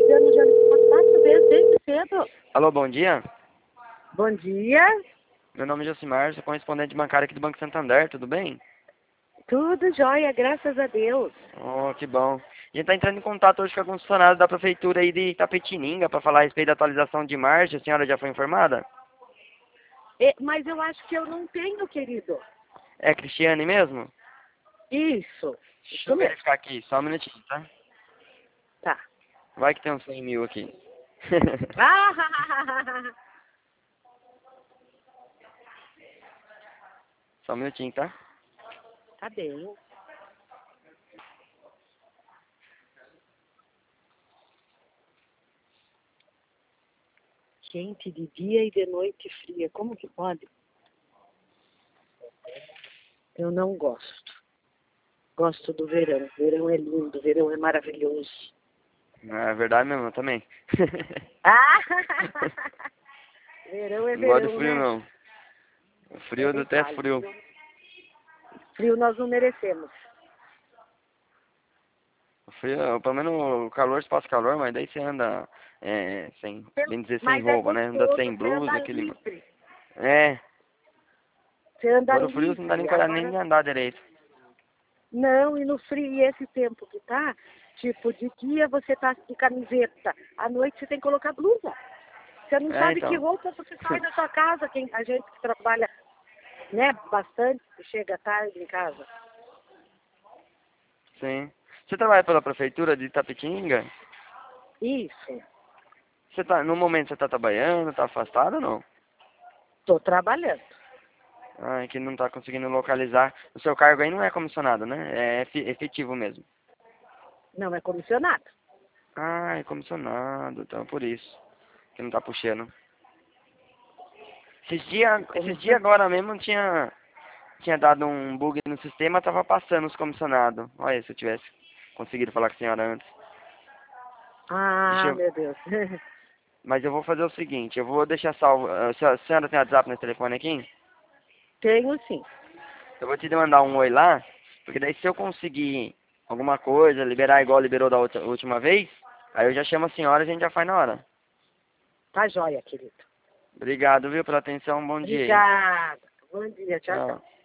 ligando já umas 4 vezes desde cedo. Alô, bom dia. Bom dia. Meu nome é Josimar, sou correspondente bancário aqui do Banco Santander, tudo bem? Tudo jóia, graças a Deus. Oh, que bom. A gente está entrando em contato hoje com alguns funcionários da prefeitura aí de Itapetininga para falar a respeito da atualização de marcha. A senhora já foi informada? Mas eu acho que eu não tenho, querido. É a Cristiane mesmo? Isso. Deixa eu verificar aqui, só um minutinho, tá? Tá. Vai que tem uns 100 mil aqui. Só um minutinho, tá? Tá bem. Quente de dia e de noite fria. Como que pode? Eu não gosto. Gosto do verão. Verão é lindo, verão é maravilhoso. É verdade mesmo, eu também. Verão é Não gosto de verão, frio, né? não. O frio, eu detesto frio. Frio nós não merecemos. O frio, pelo menos o calor se passa calor, mas daí você anda sem, bem dizer, sem Mas é roupa, né? Anda gostoso, sem você blusa, anda aquele... livre. É, Você anda agora o frio você não dá nem livre. coragem nem Agora, de andar direito. não, e no frio, e esse tempo que tá, tipo, de dia você tá de camiseta, à noite você tem que colocar blusa. Você não É, sabe que então. roupa você sai da sua casa, a gente que trabalha, né, bastante, que chega tarde em casa. Sim. Você trabalha pela prefeitura de Itapetinga? Isso, Você tá, no momento você tá trabalhando, tá afastado ou não? tô trabalhando. Ah, é que não tá conseguindo localizar. O seu cargo aí não é comissionado, né? É efetivo mesmo. Não é comissionado. Ah, é comissionado, então por isso que não tá puxando. Esses dias agora mesmo tinha dado um bug no sistema, tava passando os comissionados. Olha, se eu tivesse conseguido falar com a senhora antes. Deixa Ah, eu, meu Deus. mas eu vou fazer o seguinte, eu vou deixar salvo. A senhora tem WhatsApp nesse telefone aqui? Tenho sim. Eu vou te mandar um oi lá, porque daí se eu conseguir alguma coisa, liberar igual liberou da última vez, aí eu já chamo a senhora e a gente já faz na hora. Tá jóia, querido. Obrigado, viu, pela atenção. Bom dia aí. Obrigada. Bom dia. Tchau, tchau. Tchau.